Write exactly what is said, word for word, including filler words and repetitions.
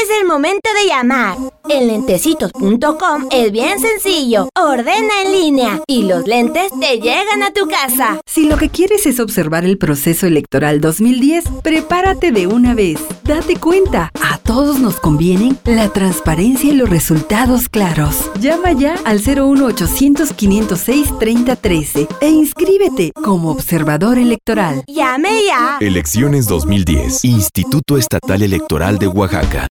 Es el momento de llamar. En lentecitos punto com es bien sencillo. Ordena en línea y los lentes te llegan a tu casa. Si lo que quieres es observar el proceso electoral dos mil diez, prepárate de una vez. Date cuenta, a todos nos convienen la transparencia y los resultados claros. Llama ya al cero uno ochocientos, quinientos seis, treinta trece e inscríbete como observador electoral. ¡Llame ya! Elecciones dos mil diez. Instituto Estatal Electoral de Oaxaca.